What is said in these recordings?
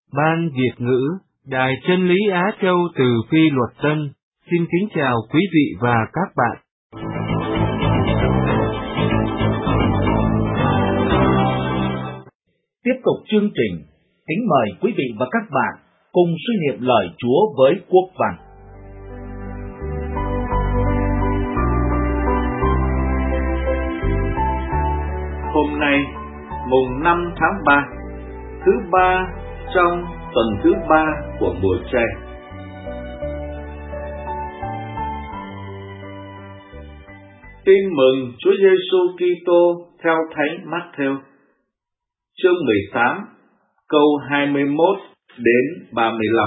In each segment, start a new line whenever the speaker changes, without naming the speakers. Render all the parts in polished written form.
Ban Việt ngữ, Đài Chân lý Á Châu từ Phi Luật Tân, xin kính chào quý vị và các bạn.
Tiếp tục chương trình, kính mời quý vị và các bạn cùng suy niệm lời Chúa với Quốc Văn.
Hôm nay, mùng 5 tháng 3, thứ ba trong tuần thứ 3 của mùa chay. Tin mừng Chúa Giêsu Kitô theo Thánh Mát-thêu, chương 18, câu 21 đến 35.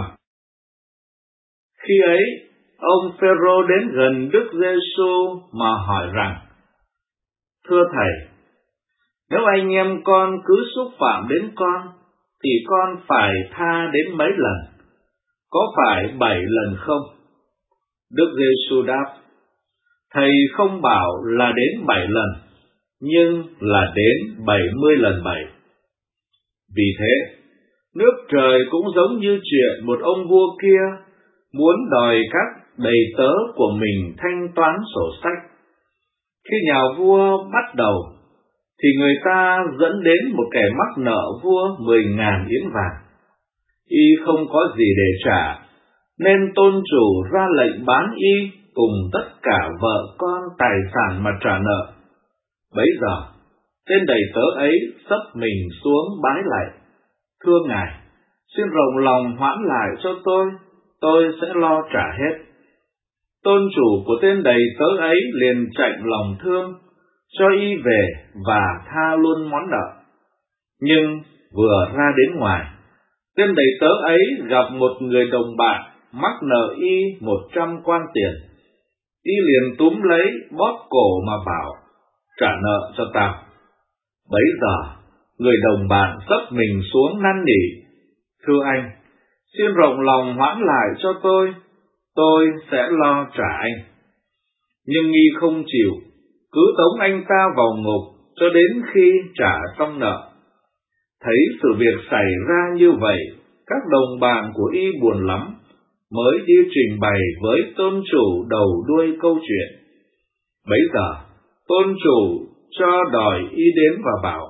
Khi ấy, ông Phêrô đến gần Đức Giêsu mà hỏi rằng: Thưa Thầy, nếu anh em con cứ xúc phạm đến con, thì con phải tha đến mấy lần? Có phải 7 lần không? Đức Giêsu đáp: Thầy không bảo là đến 7 lần, nhưng là đến 70 lần 7. Vì thế, nước trời cũng giống như chuyện một ông vua kia muốn đòi các đầy tớ của mình thanh toán sổ sách. Khi nhà vua bắt đầu, thì người ta dẫn đến một kẻ mắc nợ vua 10.000 yến vàng. Y không có gì để trả, nên tôn chủ ra lệnh bán y cùng tất cả vợ con tài sản mà trả nợ. Bấy giờ, tên đầy tớ ấy xấp mình xuống bái lạy: Thưa ngài, xin rộng lòng hoãn lại cho tôi sẽ lo trả hết. Tôn chủ của tên đầy tớ ấy liền chạnh lòng thương, cho y về và tha luôn món nợ. Nhưng vừa ra đến ngoài, tên đầy tớ ấy gặp một người đồng bạn mắc nợ y 100 quan tiền. Y liền túm lấy bóp cổ mà bảo: Trả nợ cho tao. Bấy giờ, người đồng bạn xấp mình xuống năn nỉ: Thưa anh, xin rộng lòng hoãn lại cho tôi sẽ lo trả anh. Nhưng y không chịu, cứ tống anh ta vào ngục cho đến khi trả xong nợ. Thấy sự việc xảy ra như vậy, các đồng bạn của y buồn lắm, mới đi trình bày với tôn chủ đầu đuôi câu chuyện. Bấy giờ, tôn chủ cho đòi y đến và bảo: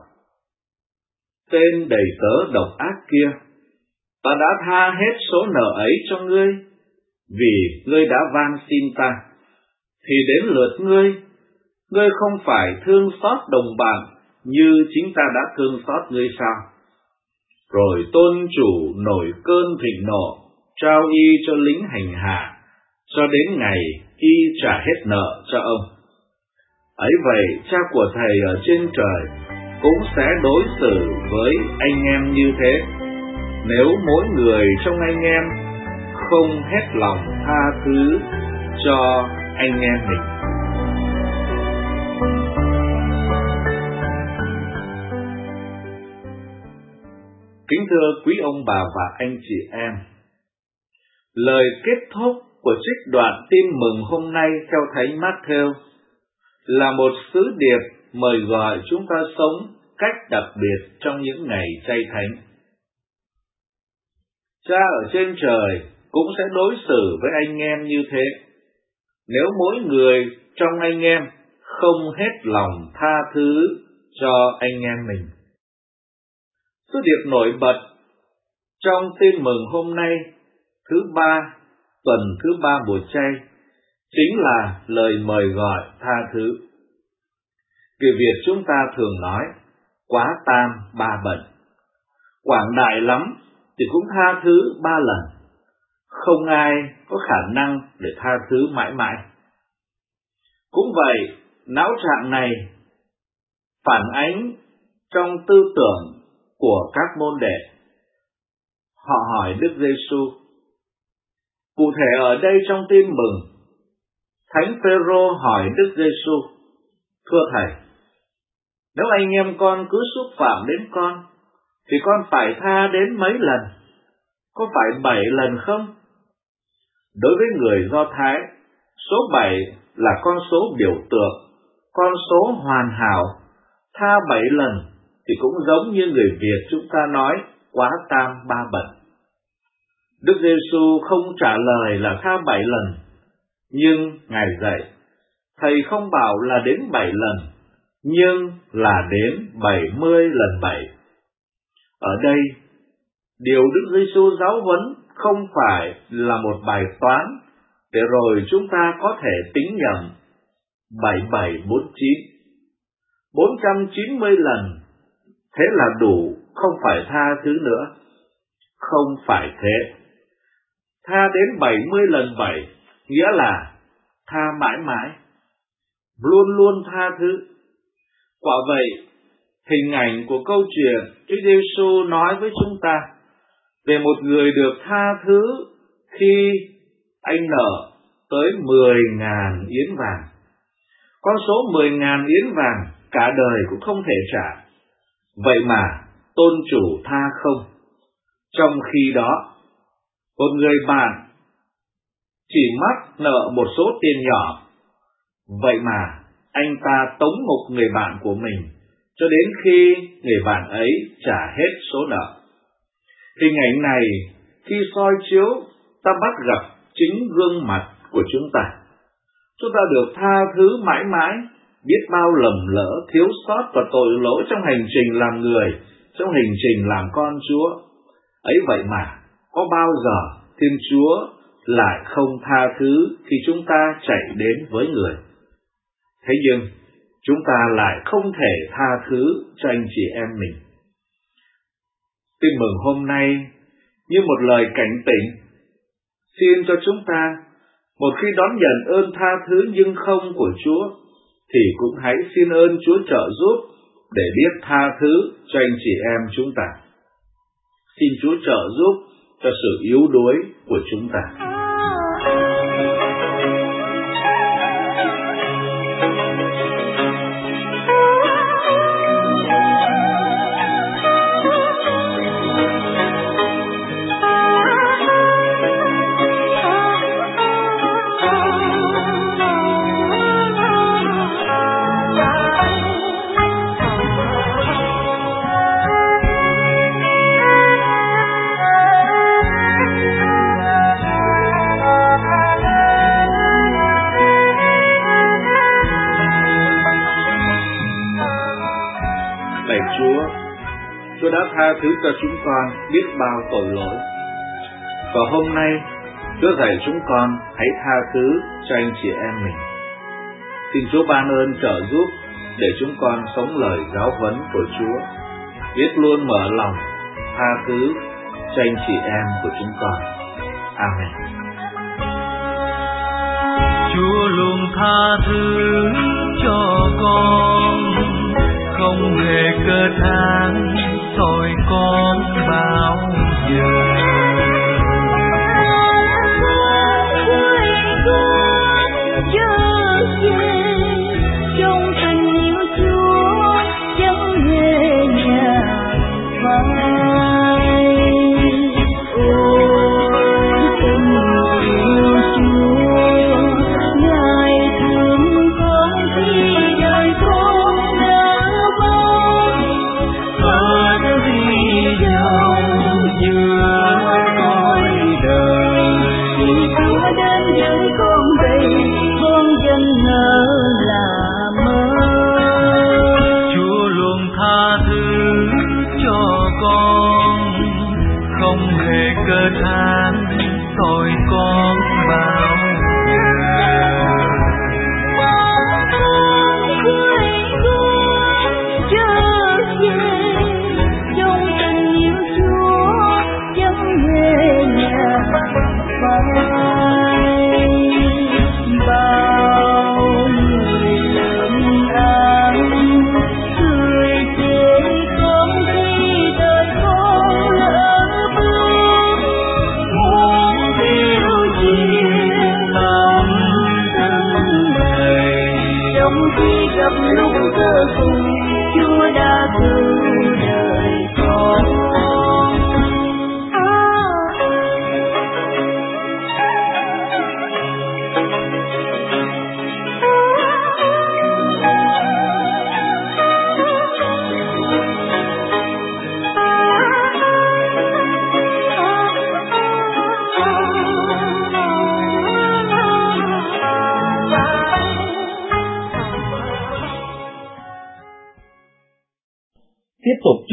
Tên đầy tớ độc ác kia, ta đã tha hết số nợ ấy cho ngươi, vì ngươi đã van xin ta. Thì đến lượt ngươi không phải thương xót đồng bạn như chính ta đã thương xót ngươi sao? Rồi tôn chủ nổi cơn thịnh nộ, trao y cho lính hành hạ, cho đến ngày y trả hết nợ cho ông. Ấy vậy, Cha của Thầy ở trên trời cũng sẽ đối xử với anh em như thế, nếu mỗi người trong anh em không hết lòng tha thứ cho anh em mình. Kính thưa quý ông bà và anh chị em, lời kết thúc của trích đoạn tin mừng hôm nay theo Thánh Mát-thêu là một sứ điệp mời gọi chúng ta sống cách đặc biệt trong những ngày chay thánh. Cha ở trên trời cũng sẽ đối xử với anh em như thế, nếu mỗi người trong anh em không hết lòng tha thứ cho anh em mình. Sứ điệp nổi bật trong tin mừng hôm nay, thứ ba, tuần thứ 3 mùa chay, chính là lời mời gọi tha thứ. Người Việt chúng ta thường nói quá tam 3 bận. Quảng đại lắm thì cũng tha thứ 3 lần. Không ai có khả năng để tha thứ mãi mãi. Cũng vậy, não trạng này phản ánh trong tư tưởng của các môn đệ. Họ hỏi Đức Giêsu. Cụ thể ở đây trong tin mừng, Thánh Phêrô hỏi Đức Giêsu: Thưa Thầy, nếu anh em con cứ xúc phạm đến con, thì con phải tha đến mấy lần? Có phải 7 lần không? Đối với người Do Thái, số 7 là con số biểu tượng, con số hoàn hảo. Tha 7 lần thì cũng giống như người Việt chúng ta nói quá tam 3 bận. Đức Giêsu không trả lời là tha 7 lần, nhưng Ngài dạy, Thầy không bảo là đến 7 lần, nhưng là đến 70 lần 7. Ở đây, điều Đức Giêsu giáo huấn không phải là một bài toán để rồi chúng ta có thể tính nhầm 7749, 490 lần, thế là đủ, không phải tha thứ nữa. Không phải thế. Tha đến 70 lần 7 nghĩa là tha mãi mãi, luôn luôn tha thứ. Quả vậy, hình ảnh của câu chuyện Chúa Giêsu nói với chúng ta về một người được tha thứ khi anh nợ tới 10.000 yến vàng. Con số 10.000 yến vàng cả đời cũng không thể trả. Vậy mà tôn chủ tha không. Trong khi đó, một người bạn chỉ mắc nợ một số tiền nhỏ. Vậy mà anh ta tống một người bạn của mình cho đến khi người bạn ấy trả hết số nợ. Hình ảnh này khi soi chiếu, ta bắt gặp chính gương mặt của chúng ta. Chúng ta được tha thứ mãi mãi, biết bao lầm lỡ, thiếu sót và tội lỗi trong hành trình làm người, trong hành trình làm con Chúa. Ấy vậy mà, có bao giờ Thiên Chúa lại không tha thứ khi chúng ta chạy đến với người? Thế nhưng, chúng ta lại không thể tha thứ cho anh chị em mình. Tin mừng hôm nay như một lời cảnh tỉnh, xin cho chúng ta, một khi đón nhận ơn tha thứ nhưng không của Chúa, thì cũng hãy xin ơn Chúa trợ giúp để biết tha thứ cho anh chị em chúng ta. Xin Chúa trợ giúp cho sự yếu đuối của chúng ta. Chúa đã tha thứ cho chúng con biết bao tội lỗi. Và hôm nay, Chúa dạy chúng con hãy tha thứ cho anh chị em mình. Xin Chúa ban ơn trợ giúp để chúng con sống lời giáo huấn của Chúa, biết luôn mở lòng tha thứ cho anh chị em của chúng con. Amen.
Chúa luôn tha thứ cho con, không hề cơ than tội con bao giờ. Cơ than tội con bao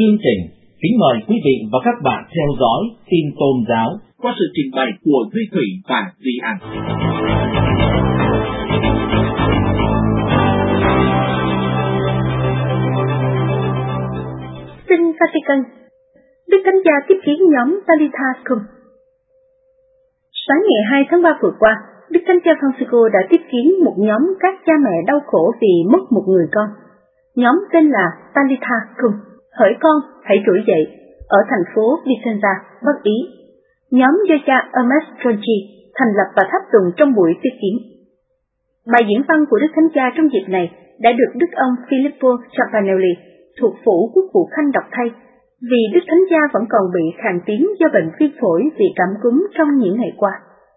chương trình, kính mời quý vị và các bạn theo dõi tin tôn giáo qua sự trình bày của Duy Thủy và Duy An.
Tin Vatican. Đức Thánh Cha tiếp kiến nhóm Talitha Cum. Sáng ngày 2 tháng 3 vừa qua, Đức Thánh Cha Francisco đã tiếp kiến một nhóm các cha mẹ đau khổ vì mất một người con. Nhóm tên là Talitha Cum, hỡi con, hãy trỗi dậy, ở thành phố Vicenza, Bắc Ý. Nhóm do cha Hermes Tronchi thành lập và tháp tùng trong buổi tiếp kiến. Bài diễn văn của Đức Thánh Cha trong dịp này đã được Đức ông Filippo Chapanelli thuộc phủ Quốc vụ Khanh đọc thay, vì Đức Thánh Cha vẫn còn bị khàn tiếng do bệnh viêm phổi vì cảm cúm trong những ngày qua.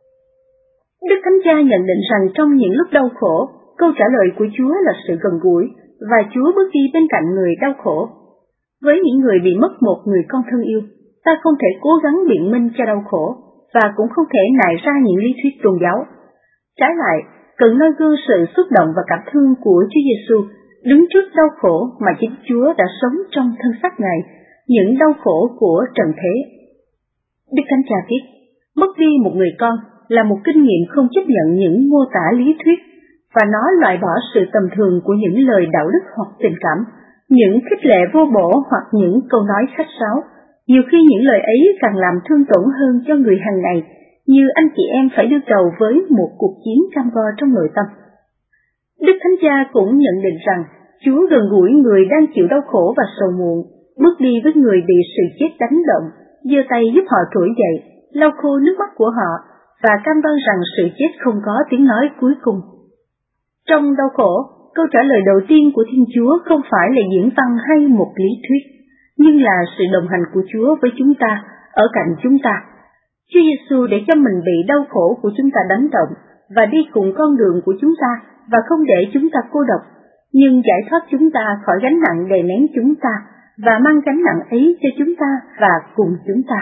Đức Thánh Cha nhận định rằng trong những lúc đau khổ, câu trả lời của Chúa là sự gần gũi, và Chúa bước đi bên cạnh người đau khổ. Với những người bị mất một người con thân yêu, ta không thể cố gắng biện minh cho đau khổ, và cũng không thể nại ra những lý thuyết tôn giáo. Trái lại, cần noi gương sự xúc động và cảm thương của Chúa Giêsu đứng trước đau khổ mà chính Chúa đã sống trong thân xác Ngài, những đau khổ của trần thế. Đức Thánh Cha viết, mất đi một người con là một kinh nghiệm không chấp nhận những mô tả lý thuyết, và nó loại bỏ sự tầm thường của những lời đạo đức hoặc tình cảm, những khích lệ vô bổ hoặc những câu nói khách sáo. Nhiều khi những lời ấy càng làm thương tổn hơn cho người hàng ngày, như anh chị em phải đương đầu với một cuộc chiến cam go trong nội tâm. Đức Thánh Cha cũng nhận định rằng Chúa gần gũi người đang chịu đau khổ và sầu muộn, bước đi với người bị sự chết đánh động, giơ tay giúp họ trỗi dậy, lau khô nước mắt của họ, và cam đoan rằng sự chết không có tiếng nói cuối cùng. Trong đau khổ, câu trả lời đầu tiên của Thiên Chúa không phải là diễn văn hay một lý thuyết, nhưng là sự đồng hành của Chúa với chúng ta, ở cạnh chúng ta. Chúa Giêsu để cho mình bị đau khổ của chúng ta đánh động, và đi cùng con đường của chúng ta, và không để chúng ta cô độc, nhưng giải thoát chúng ta khỏi gánh nặng đè nén chúng ta, và mang gánh nặng ấy cho chúng ta và cùng chúng ta.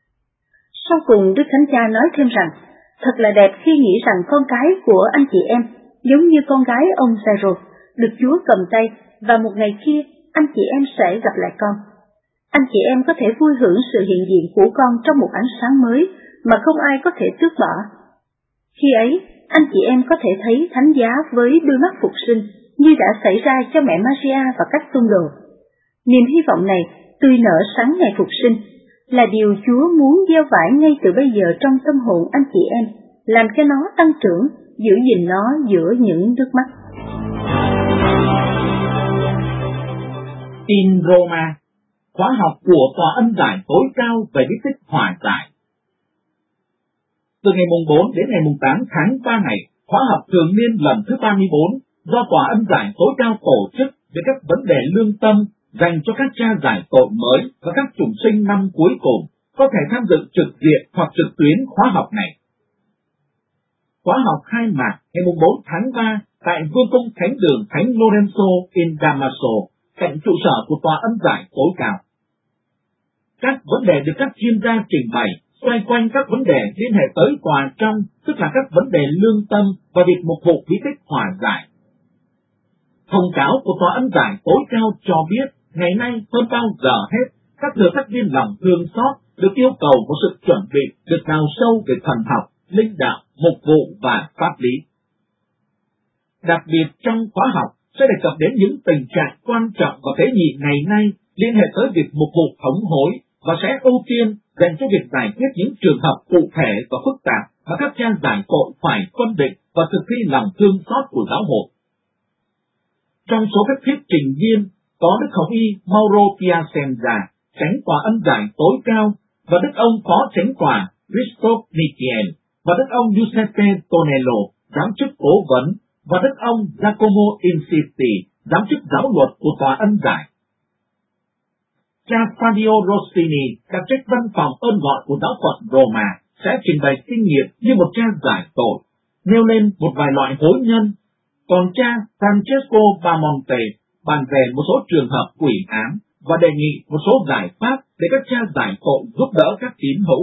Sau cùng, Đức Thánh Cha nói thêm rằng, thật là đẹp khi nghĩ rằng con cái của anh chị em, giống như con gái ông Jairo, được Chúa cầm tay, và một ngày kia, anh chị em sẽ gặp lại con. Anh chị em có thể vui hưởng sự hiện diện của con trong một ánh sáng mới mà không ai có thể tước bỏ. Khi ấy, anh chị em có thể thấy thánh giá với đôi mắt phục sinh như đã xảy ra cho mẹ Maria và các tông đồ. Niềm hy vọng này tươi nở sáng ngày phục sinh là điều Chúa muốn gieo vải ngay từ bây giờ trong tâm hồn anh chị em, làm cho nó tăng trưởng, giữ gìn nó giữa những nước mắt.
In Roma, khóa học của Tòa Ân Giải tối cao về bí tích hòa giải. Từ ngày mùng 4 đến ngày mùng 8 tháng 3 này, khóa học thường niên lần thứ 34 do Tòa Ân Giải tối cao tổ chức về các vấn đề lương tâm dành cho các cha giải tội mới và các chủng sinh năm cuối cùng có thể tham dự trực diện hoặc trực tuyến khóa học này. Khóa học khai mạc ngày mùng 4 tháng 3 tại Vương cung Thánh đường Thánh Lorenzo in Damaso, cạnh trụ sở của Tòa Ân Giải tối cao. Các vấn đề được các chuyên gia trình bày xoay quanh các vấn đề liên hệ tới tòa trong, tức là các vấn đề lương tâm và việc mục vụ bí tích hòa giải. Thông cáo của Tòa Ân Giải tối cao cho biết, ngày nay hơn bao giờ hết, các thừa thác viên lòng thương xót được yêu cầu một sự chuẩn bị được đào sâu về thần học, linh đạo, mục vụ và pháp lý. Đặc biệt trong khóa học sẽ đề cập đến những tình trạng quan trọng và tế nhị ngày nay liên hệ tới việc mục vụ thống hối và sẽ ưu tiên dành cho việc giải quyết những trường hợp cụ thể và phức tạp mà các cha giải tội phải phân định và thực thi lòng thương xót của giáo hội. Trong số các thuyết trình viên có Đức Hồng Y Mauro Piacenza, chánh tòa ân giải tối cao, và Đức ông Phó chánh tòa Christophe Nikiel, và Đức ông Giuseppe Tonello, giám chức cố vấn, và Đức ông Giacomo Insisti, giám chức giáo luật của tòa ân giải. Cha Fabio Rossini, đặc trách văn phòng ơn gọi của giáo phận Roma, sẽ trình bày kinh nghiệm như một cha giải tội, nêu lên một vài loại hối nhân. Còn cha Francesco Bamonte bàn về một số trường hợp quỷ ám và đề nghị một số giải pháp để các cha giải tội giúp đỡ các tín hữu.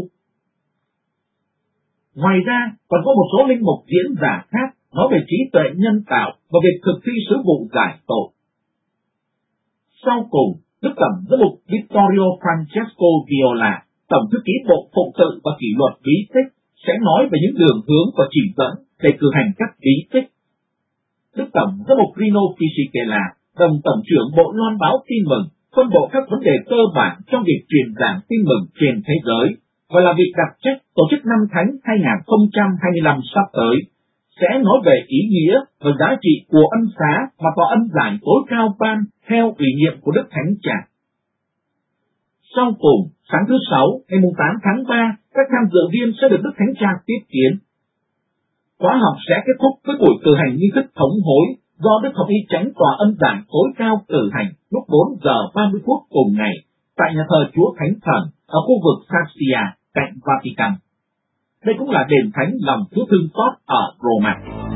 Ngoài ra, còn có một số linh mục diễn giả khác nói về trí tuệ nhân tạo và việc thực thi sứ vụ giải tội. Sau cùng, Đức Tổng giám mục Vittorio Francesco Viola, Tổng thư ký Bộ Phụng sự và Kỷ luật bí tích, sẽ nói về những đường hướng và chỉ dẫn để cử hành các bí tích. Đức Tổng giám mục Rino Fisichella, Đồng Tổng trưởng Bộ Loan báo Tin mừng, phân bổ các vấn đề cơ bản trong việc truyền giảng tin mừng trên thế giới, và là vị đặc trách tổ chức Năm Thánh 2025 sắp tới, sẽ nói về ý nghĩa và giá trị của ân xá mà Tòa Ân Giải tối cao ban theo ủy nhiệm của Đức Thánh Cha. Sau cùng, sáng thứ Sáu, ngày 8 tháng 3, các tham dự viên sẽ được Đức Thánh Cha tiếp kiến. Khóa học sẽ kết thúc với buổi cử hành nghi thức thống hối do Đức Thống y Chánh Tòa Ân Giải tối cao cử hành lúc 4 giờ 30 phút cùng ngày tại nhà thờ Chúa Thánh Thần ở khu vực Sassia cạnh Vatican. Đây cũng là đền thánh lòng Chúa thương xót ở Roma.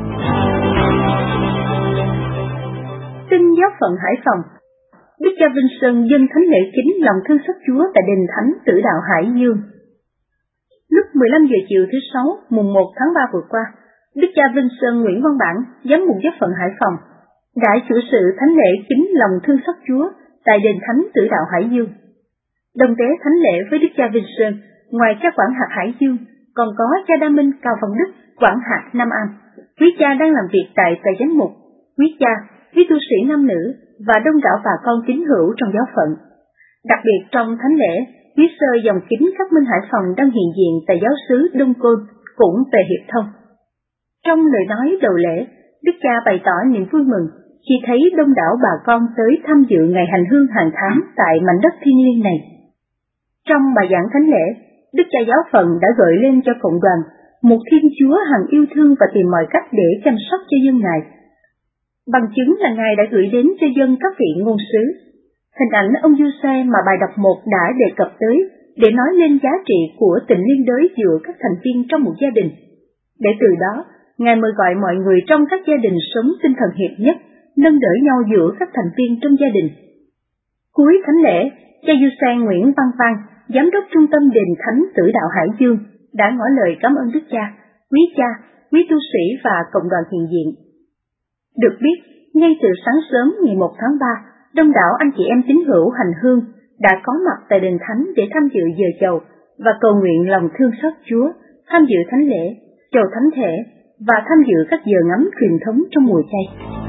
Tin giáo phận Hải Phòng. Đức cha Vinh Sơn dâng thánh lễ kính lòng thương xót Chúa tại đền thánh Tử Đạo Hải Dương. Lúc 15 giờ chiều thứ Sáu, mùng 1 tháng 3 vừa qua, Đức cha Vinh Sơn Nguyễn Văn Bản, giám mục giáo phận Hải Phòng, đã chủ sự thánh lễ kính lòng thương xót Chúa tại đền thánh Tử Đạo Hải Dương. Đồng tế thánh lễ với Đức cha Vinh Sơn, ngoài cha quản hạt Hải Dương, còn có cha Đa Minh Cao Văn Đức, quản hạt Nam An, quý cha đang làm việc tại tòa giám mục, quý cha, quý tu sĩ nam nữ và đông đảo bà con tín hữu trong giáo phận. Đặc biệt trong thánh lễ, quý sơ dòng kính các Minh Hải Phòng đang hiện diện tại giáo xứ Đông Côn cũng về hiệp thông. Trong lời nói đầu lễ, Đức cha bày tỏ niềm vui mừng khi thấy đông đảo bà con tới tham dự ngày hành hương hàng tháng tại mảnh đất thiêng liêng này. Trong bài giảng thánh lễ, Đức cha giáo phận đã gợi lên cho cộng đoàn một Thiên Chúa hằng yêu thương và tìm mọi cách để chăm sóc cho dân Ngài. Bằng chứng là Ngài đã gửi đến cho dân các vị ngôn sứ. Hình ảnh ông Giuse mà bài đọc 1 đã đề cập tới để nói lên giá trị của tình liên đới giữa các thành viên trong một gia đình. Để từ đó, Ngài mời gọi mọi người trong các gia đình sống tinh thần hiệp nhất, nâng đỡ nhau giữa các thành viên trong gia đình. Cuối thánh lễ, cha Giuse Nguyễn Văn Văn, giám đốc trung tâm đền thánh Tử Đạo Hải Dương, đã ngỏ lời cảm ơn Đức cha, quý tu sĩ và cộng đoàn hiện diện. Được biết, ngay từ sáng sớm ngày 1 tháng 3, đông đảo anh chị em tín hữu hành hương đã có mặt tại đền thánh để tham dự giờ chầu và cầu nguyện lòng thương xót Chúa, tham dự thánh lễ, chầu thánh thể và tham dự các giờ ngắm truyền thống trong mùa chay.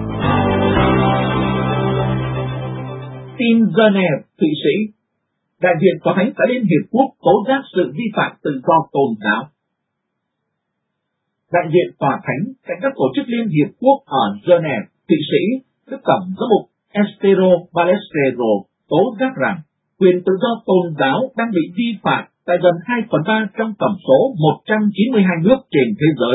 Tin Geneva, Thụy Sĩ. Đại diện Tòa Thánh tại Liên Hiệp Quốc tố giác sự vi phạm tự do tôn giáo. Đại diện Tòa Thánh tại các tổ chức Liên Hiệp Quốc ở Geneva, Thụy Sĩ, Đức Tổng giám mục Estero Ballestero tố giác rằng quyền tự do tôn giáo đang bị vi phạm tại gần 2/3 trong tổng số 192 nước trên thế giới.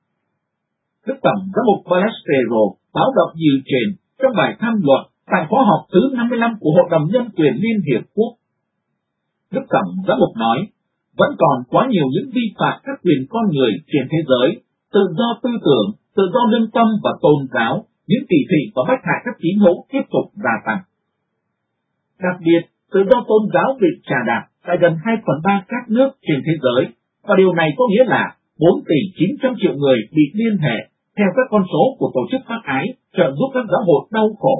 Đức Tổng giám mục Ballestero báo động như trên trong bài tham luận tại khóa họp thứ 55 của Hội đồng Nhân quyền Liên Hiệp Quốc. Đức Tổng giám mục nói, vẫn còn quá nhiều những vi phạm các quyền con người trên thế giới, tự do tư tưởng, tự do lương tâm và tôn giáo, những kỳ thị và bách hại các tín hữu tiếp tục gia tăng. Đặc biệt, tự do tôn giáo bị trà đạp tại gần 2/3 các nước trên thế giới, và điều này có nghĩa là 4 tỷ 900 triệu người bị liên hệ theo các con số của Tổ chức Bác Ái trợ giúp các giáo hội đau khổ.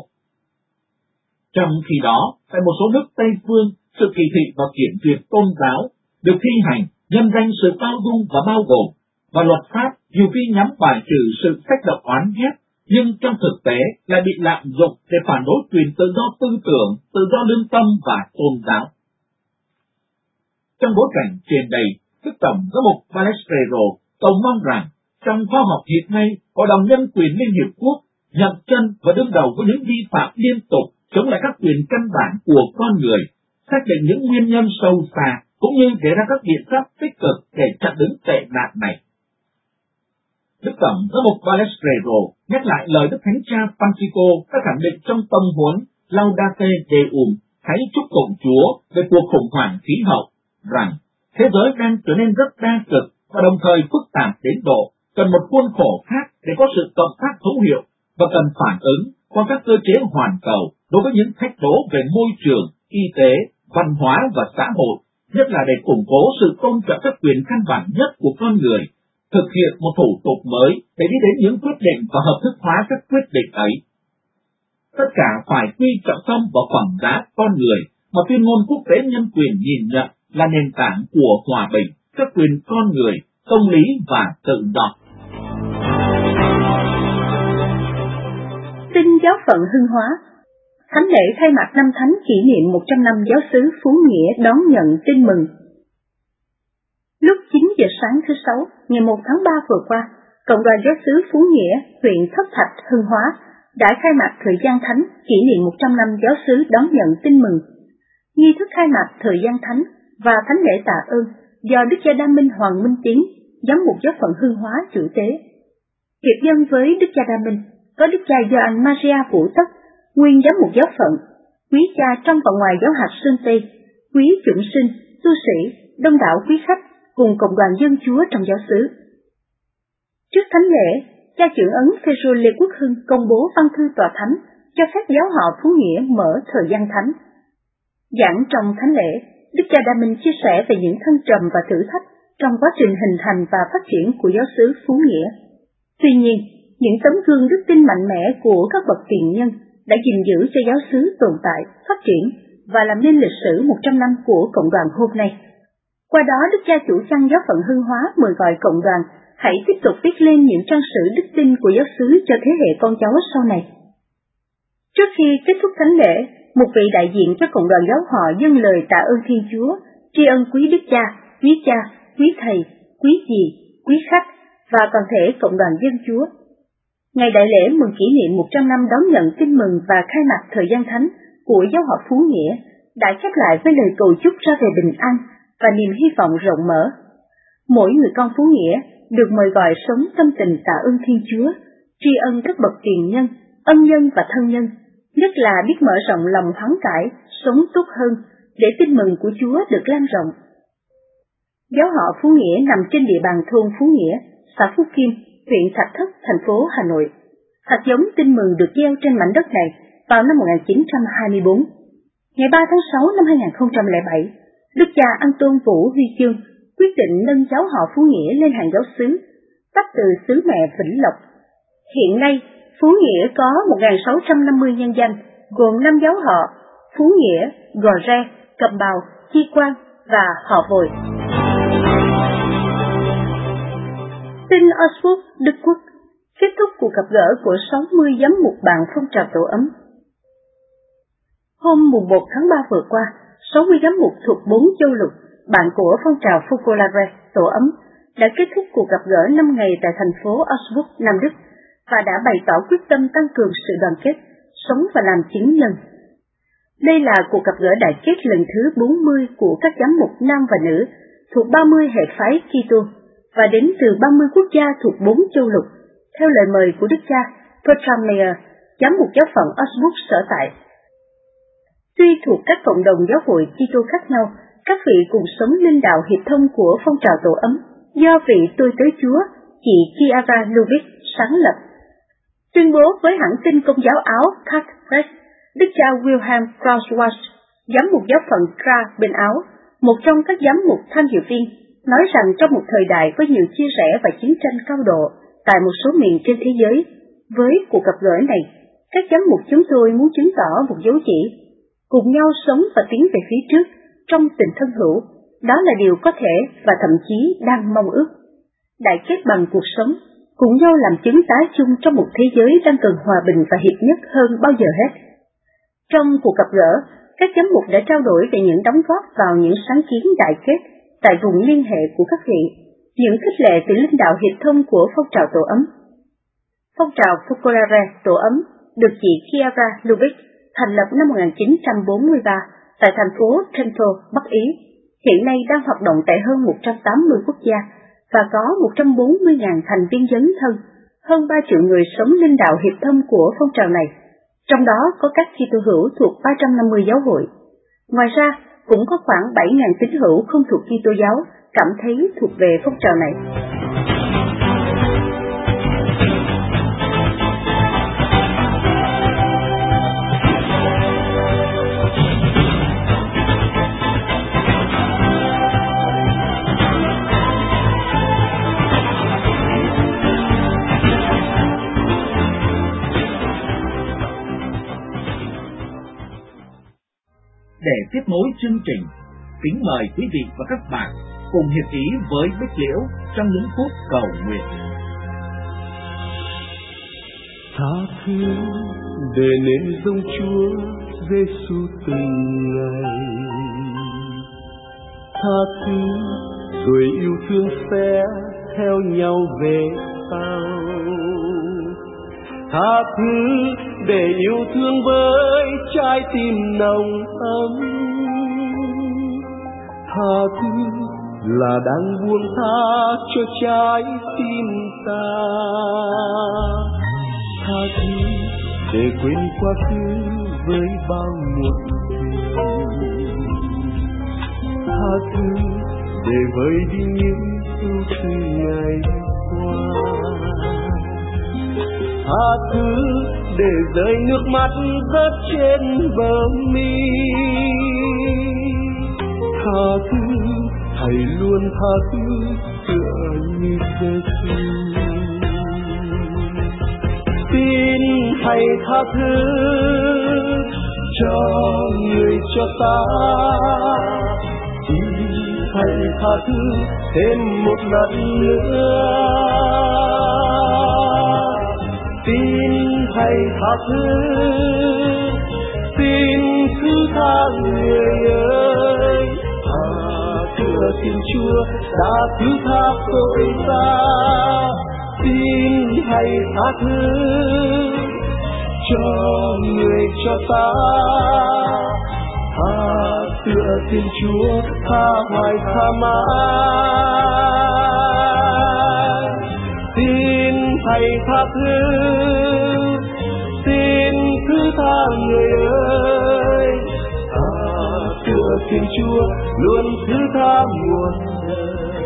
Trong khi đó, tại một số nước Tây phương, sự kỳ thị và kiểm duyệt tôn giáo được thi hành nhân danh sự bao dung và bao gồm, và luật pháp nhiều khi nhắm bài trừ sự kích động oán ghét, nhưng trong thực tế lại bị lạm dụng để phản đối quyền tự do tư tưởng, tự do lương tâm và tôn giáo. Trong bối cảnh trên đây, Đức Tổng giám mục Ballestero cầu mong rằng trong khóa họp hiện nay, Hội đồng Nhân quyền Liên Hiệp Quốc nhận chân và đương đầu với những vi phạm liên tục chống lại các quyền căn bản của con người, xác định những nguyên nhân sâu xa, cũng như đề ra các biện pháp tích cực để chặn đứng tệ nạn này. Đức Tổng giám mục Ballestero nhắc lại lời Đức Thánh Cha Francisco đã khẳng định trong tâm huấn Laudate Deum, hãy chúc tụng Chúa về cuộc khủng hoảng khí hậu, rằng thế giới đang trở nên rất đa cực và đồng thời phức tạp đến độ cần một khuôn khổ khác để có sự cộng tác hữu hiệu và cần phản ứng qua các cơ chế hoàn cầu đối với những thách đố về môi trường, y tế, văn hóa và xã hội, nhất là để củng cố sự tôn trọng các quyền căn bản nhất của con người, thực hiện một thủ tục mới để đi đến những quyết định và hợp thức hóa các quyết định ấy. tất cả phải quy trọng tâm vào phẩm giá con người mà tuyên ngôn quốc tế nhân quyền nhìn nhận là nền tảng của hòa bình, các quyền con người, công lý và tự do.
Tin giáo phận Hưng Hóa. Thánh lễ khai mạc năm thánh kỷ niệm 100 năm giáo xứ Phú Nghĩa đón nhận tin mừng. Lúc 9 giờ sáng thứ Sáu, ngày 1 tháng 3 vừa qua, Cộng đoàn Giáo xứ Phú Nghĩa, huyện Thất Thạch, Hưng Hóa đã khai mạc thời gian thánh kỷ niệm 100 năm giáo xứ đón nhận tin mừng. Nghi thức khai mạc thời gian thánh và thánh lễ tạ ơn do Đức Cha Đa Minh Hoàng Minh Tiến, giám mục giáo phận Hưng Hóa chủ tế. Hiệp dân với Đức Cha Đa Minh có Đức Cha Gioan Maria Vũ Tất, nguyên giám mục giáo phận, quý cha trong và ngoài giáo hạt Sơn Tây, quý chủng sinh, tu sĩ, đông đảo quý khách cùng cộng đoàn dân Chúa trong giáo xứ. Trước thánh lễ, cha trưởng ấn Phêrô Lê Quốc Hưng công bố văn thư tòa thánh cho phép giáo họ Phú Nghĩa mở thời gian thánh. Giảng trong thánh lễ, Đức Cha Đa Minh chia sẻ về những thăng trầm và thử thách trong quá trình hình thành và phát triển của giáo xứ Phú Nghĩa. Tuy nhiên, những tấm gương đức tin mạnh mẽ của các bậc tiền nhân đã gìn giữ cho giáo xứ tồn tại, phát triển và làm nên lịch sử 100 năm của cộng đoàn hôm nay. Qua đó, Đức Cha chủ chăn giáo phận Hưng Hóa mời gọi cộng đoàn hãy tiếp tục viết lên những trang sử đức tin của giáo xứ cho thế hệ con cháu sau này. Trước khi kết thúc thánh lễ, một vị đại diện cho cộng đoàn giáo họ dâng lời tạ ơn Thiên Chúa, tri ân quý Đức Cha, quý thầy, quý dì, quý khách và toàn thể cộng đoàn dân Chúa. Ngày đại lễ mừng kỷ niệm 100 năm đón nhận tin mừng và khai mạc thời gian thánh của giáo họ Phú Nghĩa đã khép lại với lời cầu chúc ra về bình an và niềm hy vọng rộng mở. Mỗi người con Phú Nghĩa được mời gọi sống tâm tình tạ ơn Thiên Chúa, tri ân các bậc tiền nhân, ân nhân và thân nhân, nhất là biết mở rộng lòng hoán cải, sống tốt hơn để tin mừng của Chúa được lan rộng. Giáo họ Phú Nghĩa nằm trên địa bàn thôn Phú Nghĩa, xã Phú Kim, huyện Thạch Thất, thành phố Hà Nội. Hạt giống tin mừng được gieo trên mảnh đất này vào năm 1924. Ngày 3 tháng 6 năm 2007, Đức cha An-tôn Vũ Huy Chương quyết định nâng giáo họ Phú Nghĩa lên hàng giáo xứ, tách từ xứ mẹ Vĩnh Lộc. Hiện nay, Phú Nghĩa có 1.650 nhân danh, gồm 5 giáo họ: Phú Nghĩa, Gò Re, Cầm Bào, Chi Quan và họ Vội. Tin Augsburg, Đức Quốc. Kết thúc cuộc gặp gỡ của 60 giám mục bạn phong trào tổ ấm. Hôm mùng 1 tháng 3 vừa qua, 60 giám mục thuộc 4 châu lục, bạn của phong trào Focolare tổ ấm, đã kết thúc cuộc gặp gỡ 5 ngày tại thành phố Augsburg, Nam Đức, và đã bày tỏ quyết tâm tăng cường sự đoàn kết, sống và làm chứng nhân. Đây là cuộc gặp gỡ đại kết lần thứ 40 của các giám mục nam và nữ thuộc 30 hệ phái Kitô và đến từ 30 quốc gia thuộc 4 châu lục, theo lời mời của Đức cha Bertram Meyer, giám mục giáo phận Augsburg sở tại. Tuy thuộc các cộng đồng giáo hội Kitô khác nhau, các vị cùng sống linh đạo hiệp thông của phong trào tổ ấm do vị tôi tớ Chúa, chị Chiara Lubick sáng lập. Tuyên bố với hãng tin Công giáo Áo Cat Press, Đức cha Wilhelm Krauswald, giám mục giáo phận Kra bên Áo, một trong các giám mục tham dự viên, nói rằng trong một thời đại có nhiều chia rẽ và chiến tranh cao độ tại một số miền trên thế giới, với cuộc gặp gỡ này, các giám mục chúng tôi muốn chứng tỏ một dấu chỉ, cùng nhau sống và tiến về phía trước trong tình thân hữu, đó là điều có thể và thậm chí đang mong ước. Đại kết bằng cuộc sống, cùng nhau làm chứng tá chung trong một thế giới đang cần hòa bình và hiệp nhất hơn bao giờ hết. Trong cuộc gặp gỡ, các giám mục đã trao đổi về những đóng góp vào những sáng kiến đại kết tại vùng liên hệ của các vị, những khích lệ từ linh đạo hiệp thông của phong trào tổ ấm. Phong trào Focolare tổ ấm được chị Chiara Lubick thành lập năm 1943 tại thành phố Trento, Bắc Ý, hiện nay đang hoạt động tại hơn 180 quốc gia và có 140.000 thành viên dấn thân, hơn 3 triệu người sống linh đạo hiệp thông của phong trào này, trong đó có các Kitô hữu thuộc 350 giáo hội. Ngoài ra, cũng có khoảng 7.000 tín hữu không thuộc Kitô giáo cảm thấy thuộc về phong trào này.
chương trình, kính mời quý vị và các bạn cùng hiệp ý với Bích Liễu trong những phút cầu nguyện.
Tha thứ để nên giống Chúa Giêsu từng ngày. Tha thứ rồi yêu thương sẽ theo nhau về sau. Tha thứ để yêu thương với trái tim nồng ấm. Tha thứ là đang buông tha cho trái tim ta. Tha thứ để quên quá khứ với bao muộn phiền. Tha thứ để vơi đi những ưu tư ngày qua. Tha thứ để rơi nước mắt rớt trên bờ mi. Tha thứ, hãy luôn tha thứ tựa như Giêsu. Xin hãy tha thứ cho người cho ta. Xin hãy tha thứ thêm một lần nữa. Xin hãy tha thứ, xin thứ tha người ơi. Thưa Thiên Chúa đã thứ tha tội ta. Xin hãy tha thứ cho người cho ta. Thưa Thiên Chúa tha hoài tha mãi. Xin hãy tha thứ, xin thứ tha người ơi. Thưa Thiên Chúa luôn thứ tha muôn đời.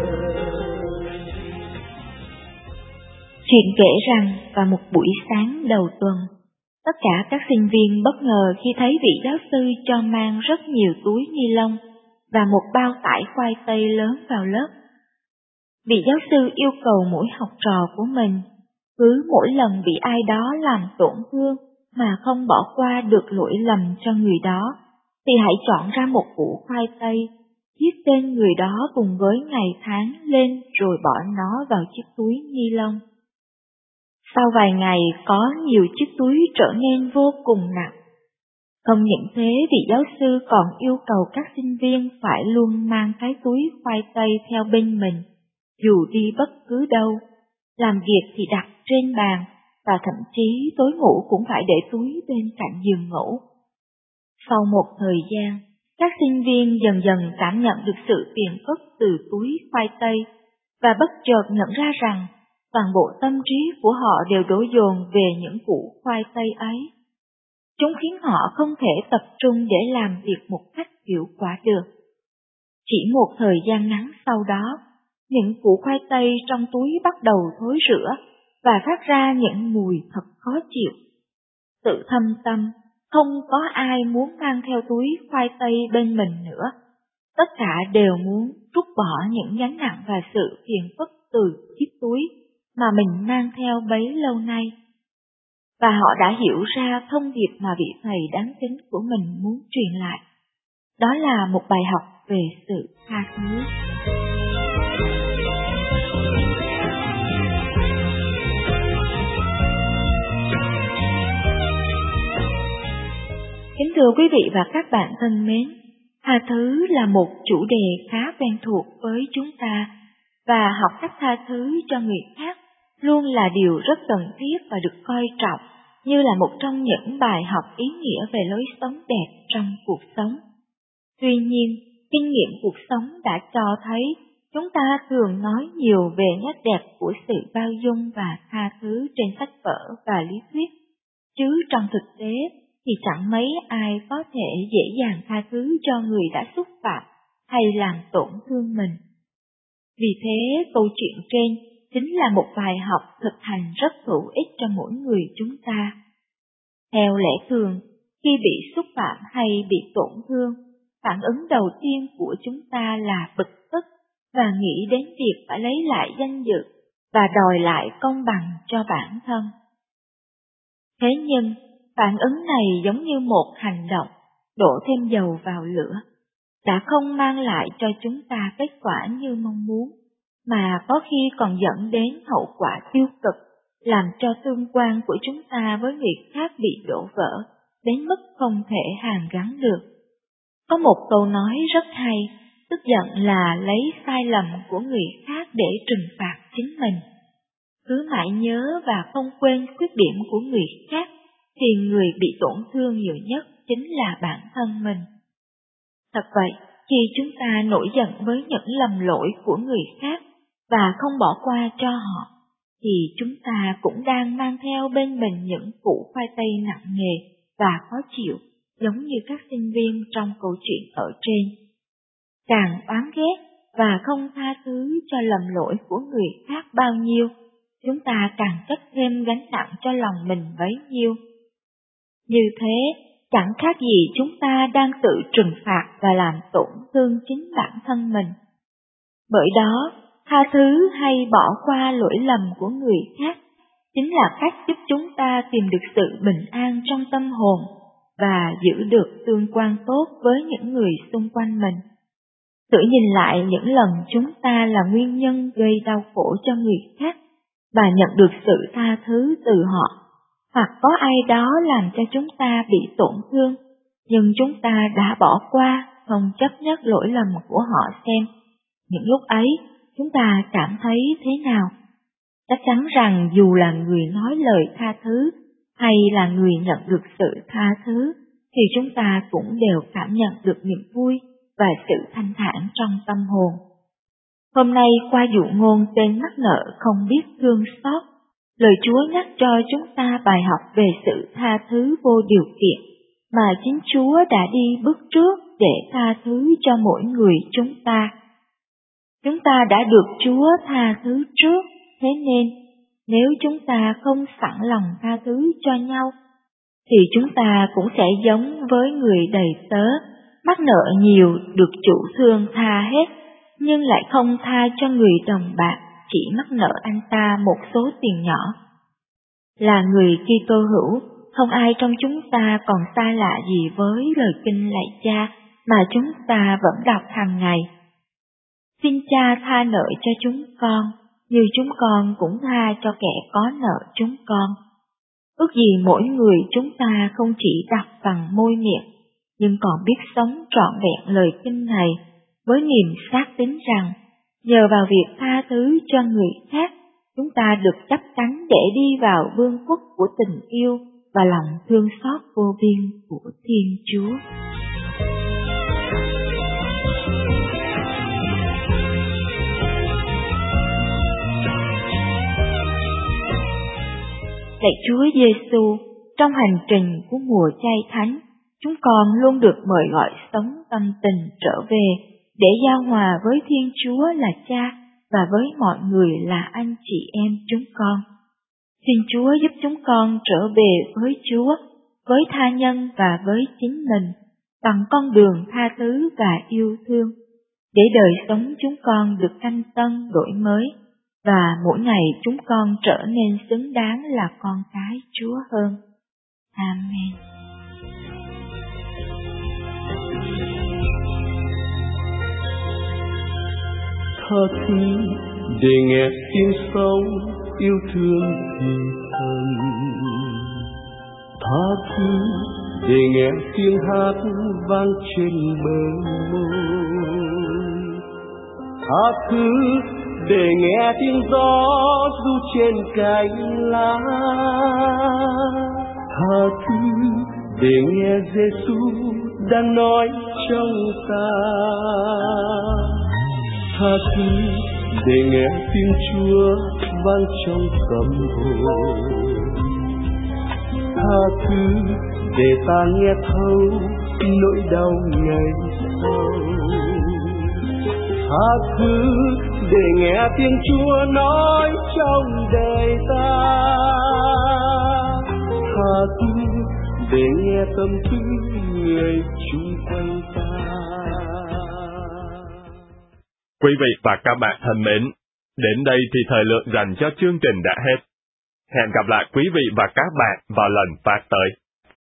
Chuyện kể rằng vào một buổi sáng đầu tuần, tất cả các sinh viên bất ngờ khi thấy vị giáo sư cho mang rất nhiều túi ni lông và một bao tải khoai tây lớn vào lớp. Vị giáo sư yêu cầu mỗi học trò của mình, cứ mỗi lần bị ai đó làm tổn thương mà không bỏ qua được lỗi lầm cho người đó, thì hãy chọn ra một củ khoai tây, viết tên người đó cùng với ngày tháng lên rồi bỏ nó vào chiếc túi ni lông. Sau vài ngày có nhiều chiếc túi trở nên vô cùng nặng. Không những thế, vị giáo sư còn yêu cầu các sinh viên phải luôn mang cái túi khoai tây theo bên mình, dù đi bất cứ đâu, làm việc thì đặt trên bàn, và thậm chí tối ngủ cũng phải để túi bên cạnh giường ngủ. Sau một thời gian, các sinh viên dần dần cảm nhận được sự phiền phức từ túi khoai tây, và bất chợt nhận ra rằng toàn bộ tâm trí của họ đều đổ dồn về những củ khoai tây ấy. Chúng khiến họ không thể tập trung để làm việc một cách hiệu quả được. Chỉ một thời gian ngắn sau đó, những củ khoai tây trong túi bắt đầu thối rữa và phát ra những mùi thật khó chịu. Tự thâm tâm, không có ai muốn mang theo túi khoai tây bên mình nữa. Tất cả đều muốn trút bỏ những gánh nặng và sự phiền phức từ chiếc túi mà mình mang theo bấy lâu nay. Và họ đã hiểu ra thông điệp mà vị thầy đáng kính của mình muốn truyền lại. Đó là một bài học về sự tha thứ. Kính thưa quý vị và các bạn thân mến, tha thứ là một chủ đề khá quen thuộc với chúng ta, và học cách tha thứ cho người khác luôn là điều rất cần thiết và được coi trọng như là một trong những bài học ý nghĩa về lối sống đẹp trong cuộc sống. Tuy nhiên, kinh nghiệm cuộc sống đã cho thấy chúng ta thường nói nhiều về nét đẹp của sự bao dung và tha thứ trên sách vở và lý thuyết, chứ trong thực tế thì chẳng mấy ai có thể dễ dàng tha thứ cho người đã xúc phạm hay làm tổn thương mình. Vì thế, câu chuyện trên chính là một bài học thực hành rất hữu ích cho mỗi người chúng ta. Theo lẽ thường, khi bị xúc phạm hay bị tổn thương, phản ứng đầu tiên của chúng ta là bực tức và nghĩ đến việc phải lấy lại danh dự và đòi lại công bằng cho bản thân. Thế nhưng, phản ứng này giống như một hành động đổ thêm dầu vào lửa, đã không mang lại cho chúng ta kết quả như mong muốn, mà có khi còn dẫn đến hậu quả tiêu cực, làm cho tương quan của chúng ta với người khác bị đổ vỡ, đến mức không thể hàn gắn được. Có một câu nói rất hay, tức giận là lấy sai lầm của người khác để trừng phạt chính mình. Cứ mãi nhớ và không quên khuyết điểm của người khác, thì người bị tổn thương nhiều nhất chính là bản thân mình. Thật vậy, khi chúng ta nổi giận với những lầm lỗi của người khác và không bỏ qua cho họ, thì chúng ta cũng đang mang theo bên mình những củ khoai tây nặng nề và khó chịu, giống như các sinh viên trong câu chuyện ở trên. Càng oán ghét và không tha thứ cho lầm lỗi của người khác bao nhiêu, chúng ta càng chất thêm gánh nặng cho lòng mình bấy nhiêu. Như thế, chẳng khác gì chúng ta đang tự trừng phạt và làm tổn thương chính bản thân mình. Bởi đó, tha thứ hay bỏ qua lỗi lầm của người khác chính là cách giúp chúng ta tìm được sự bình an trong tâm hồn và giữ được tương quan tốt với những người xung quanh mình. Thử nhìn lại những lần chúng ta là nguyên nhân gây đau khổ cho người khác và nhận được sự tha thứ từ họ, hoặc có ai đó làm cho chúng ta bị tổn thương, nhưng chúng ta đã bỏ qua, không chấp nhận lỗi lầm của họ xem. Những lúc ấy, chúng ta cảm thấy thế nào? Chắc chắn rằng dù là người nói lời tha thứ, hay là người nhận được sự tha thứ, thì chúng ta cũng đều cảm nhận được niềm vui và sự thanh thản trong tâm hồn. Hôm nay qua dụ ngôn tên mắc nợ không biết thương xót, lời Chúa nhắc cho chúng ta bài học về sự tha thứ vô điều kiện, mà chính Chúa đã đi bước trước để tha thứ cho mỗi người chúng ta. Chúng ta đã được Chúa tha thứ trước, thế nên nếu chúng ta không sẵn lòng tha thứ cho nhau, thì chúng ta cũng sẽ giống với người đầy tớ, mắc nợ nhiều được chủ thương tha hết, nhưng lại không tha cho người đồng bạc chỉ mắc nợ anh ta một số tiền nhỏ. Là người Kitô hữu, không ai trong chúng ta còn xa lạ gì với lời kinh lạy Cha mà chúng ta vẫn đọc hàng ngày. Xin Cha tha nợ cho chúng con, như chúng con cũng tha cho kẻ có nợ chúng con. Ước gì mỗi người chúng ta không chỉ đọc bằng môi miệng, nhưng còn biết sống trọn vẹn lời kinh này với niềm xác tín rằng nhờ vào việc tha thứ cho người khác, chúng ta được chắp cánh để đi vào vương quốc của tình yêu và lòng thương xót vô biên của Thiên Chúa. Lạy Chúa Giêsu, trong hành trình của mùa chay thánh, chúng con luôn được mời gọi sống tâm tình trở về để giao hòa với Thiên Chúa là Cha và với mọi người là anh chị em chúng con. Xin Chúa giúp chúng con trở về với Chúa, với tha nhân và với chính mình, bằng con đường tha thứ và yêu thương, để đời sống chúng con được thanh tân đổi mới, và mỗi ngày chúng con trở nên xứng đáng là con cái Chúa hơn. Amen.
Tha thứ để nghe tiếng sóng yêu thương người thân, tha thứ để nghe tiếng hát vang trên bờ môi, tha thứ để nghe tiếng gió ru trên cành lá, tha thứ để nghe Giêsu đang nói trong ta, tha thứ để nghe tiếng Chúa vang trong tâm hồn, tha thứ để ta nghe thấu nỗi đau ngày sau, tha thứ để nghe tiếng Chúa nói trong đời ta, tha thứ để nghe tâm tư người chung quanh ta.
Quý vị và các bạn thân mến, đến đây thì thời lượng dành cho chương trình đã hết. Hẹn gặp lại quý vị và các bạn vào lần phát tới.